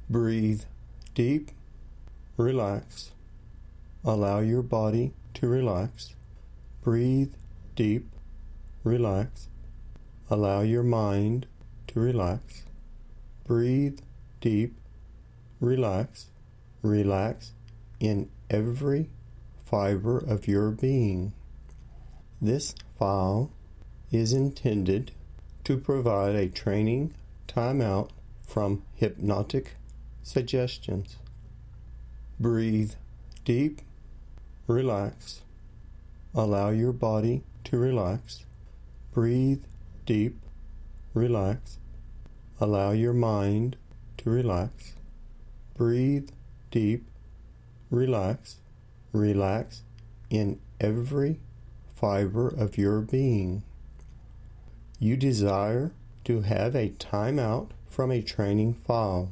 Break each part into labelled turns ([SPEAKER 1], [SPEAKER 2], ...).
[SPEAKER 1] Breathe deep, relax. Allow your body to relax. Breathe deep, relax. Allow your mind to relax. Breathe deep, relax. Relax in every fiber of your being. This file is intended to provide a training timeout from hypnotic suggestions. Breathe deep, relax. Allow your body to relax. Breathe deep, relax. Allow your mind to relax. Breathe deep, relax. Relax in every fiber of your being. You desire to have a timeout from a training file.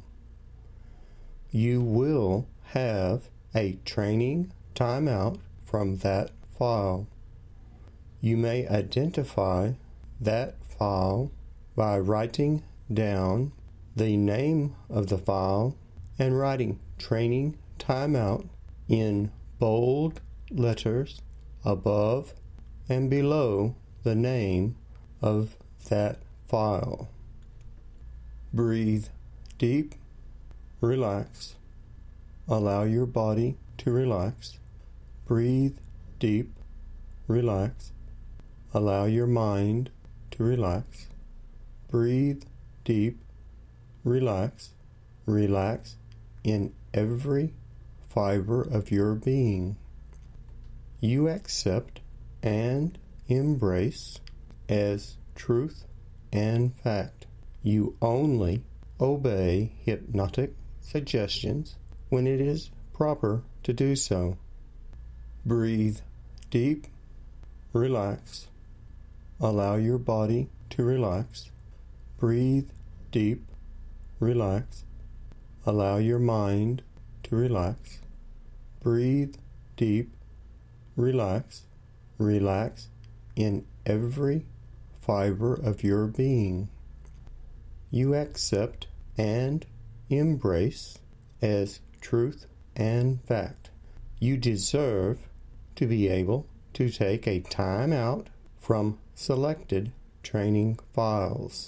[SPEAKER 1] You will have a training timeout from that file. You may identify that file by writing down the name of the file and writing training timeout in bold letters above and below the name of that file. Breathe deep, relax. Allow your body to relax. Breathe deep, relax. Allow your mind to relax. Breathe deep, relax. Relax in every fiber of your being. You accept and embrace as truth and fact. You only obey hypnotic suggestions when it is proper to do so. Breathe deep, relax. Allow your body to relax. Breathe deep, relax. Allow your mind to relax. Breathe deep, relax. Relax in every fiber of your being. You accept and embrace as truth and fact. You deserve to be able to take a time out from selected training files.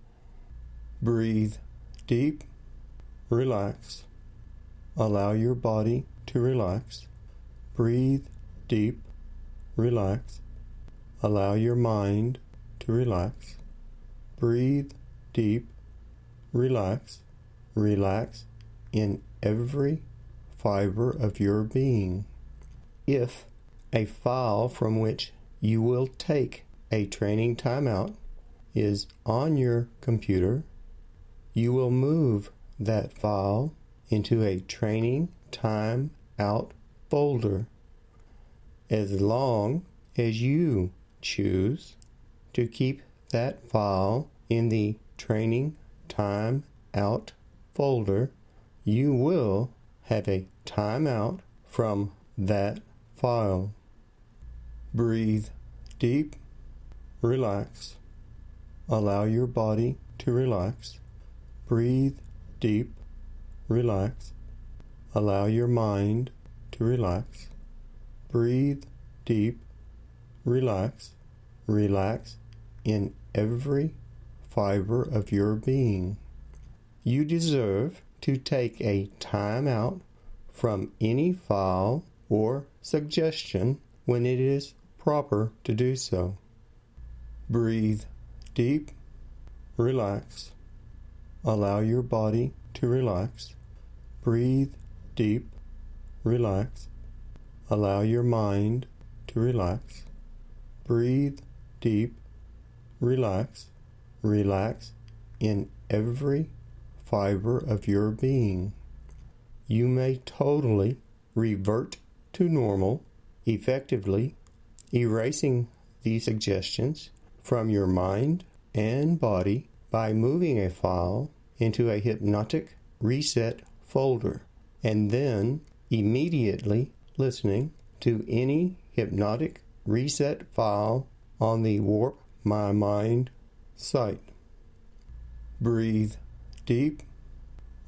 [SPEAKER 1] Breathe deep, relax. Allow your body to relax. Breathe deep, relax. Allow your mind to relax. Breathe deep, relax. Relax in every fiber of your being. If a file from which you will take a training timeout is on your computer, you will move that file into a training timeout folder. As long as you choose to keep that file in the training timeout folder, you will have a timeout from that file. Breathe deep, relax. Allow your body to relax. Breathe deep, relax. Allow your mind to relax. Breathe deep, relax. Relax in every fiber of your being. You deserve to take a time out from any file or suggestion when it is proper to do so. Breathe deep, relax. Allow your body to relax. Breathe deep, relax. Allow your mind to relax. Breathe deep, relax. Relax in every fiber of your being. You may totally revert to normal, effectively erasing these suggestions from your mind and body by moving a file into a hypnotic reset folder and then immediately listening to any hypnotic reset file on the Warp My Mind site. Breathe deep,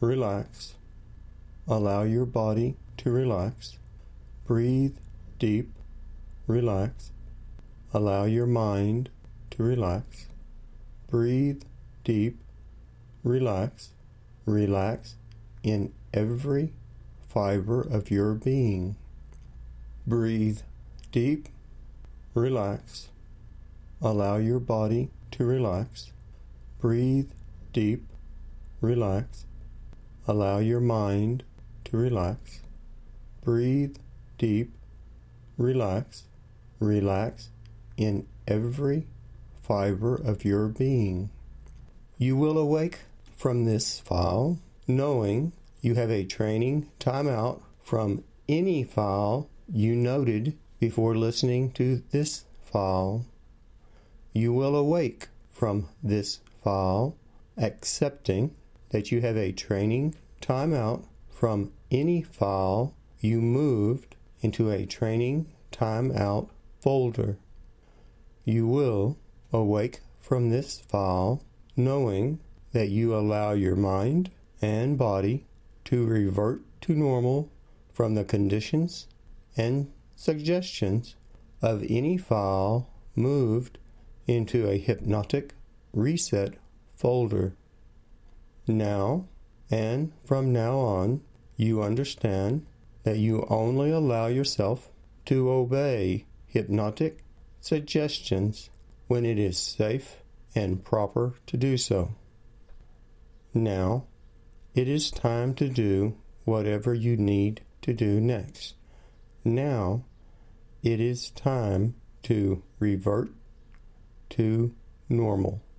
[SPEAKER 1] relax. Allow your body to relax. Breathe deep, relax. Allow your mind to relax. Breathe deep, relax. Relax in every fiber of your being. Breathe deep, relax. Allow your body to relax. Breathe deep, relax. Allow your mind to relax. Breathe deep, relax. Relax in every fiber of your being. You will awake from this file knowing you have a training timeout from any file you noted before listening to this file. You will awake from this file accepting that you have a training timeout from any file you moved into a training timeout folder. You will awake from this file knowing that you allow your mind and body to revert to normal from the conditions and suggestions of any file moved into a hypnotic reset folder. Now, and from now on, you understand that you only allow yourself to obey hypnotic suggestions when it is safe and proper to do so. Now, it is time to do whatever you need to do next. Now, it is time to revert to normal.